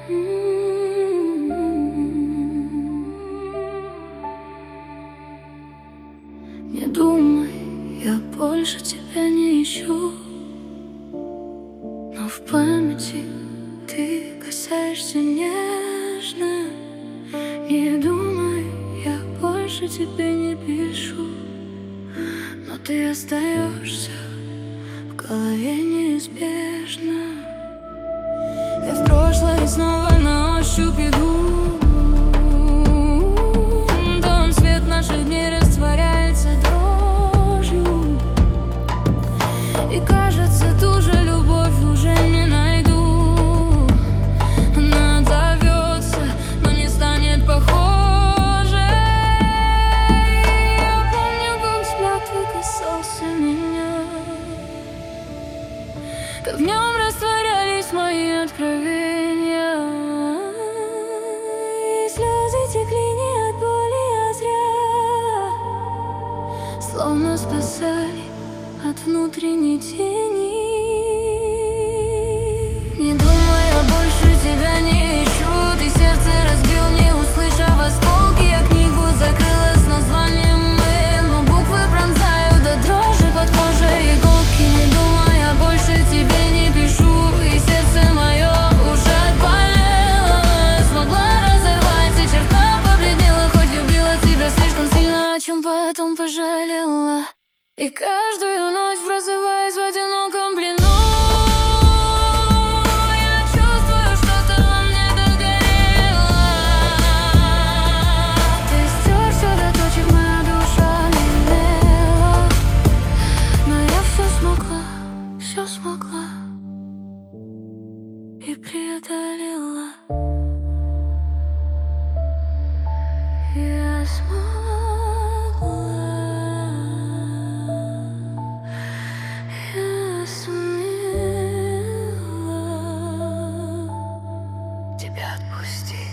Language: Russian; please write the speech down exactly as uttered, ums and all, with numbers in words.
Не думай, я больше тебя не ищу, но в памяти ты касаешься нежно. Не думай, я больше тебе не пишу, но ты остаешься в голове неизбежно. Я в прошлое снова на ощупь иду. Тон свет наших дней растворяется дрожью, и кажется, ту же любовь уже не найду. Она отзовется, но не станет похожей. Я помню, как взгляд твой касался меня, как в нем растворялись мои откровения, и слезы текли не от боли, а зря, словно спасали от внутренней тени. Не думай, я больше тебя не ищу. Ты сердце разбил, не услышав осколки. Я книгу закрыла с названием «Мы», но буквы пронзают до дрожи под кожей иголки. Не думай, я больше тебе не пишу, и сердце мое уже отболело. Смогла разорвать, и черта побледнела, хоть любила тебя слишком сильно, о чем потом пожалела. И каждую ночь, просыпаясь в одиноком плену, я чувствую, что-то во мне догорело. Ты стер все до точек, моя душа немела, но я все смогла, все смогла и преодолела. Я смогла. Я сумела тебя отпустить.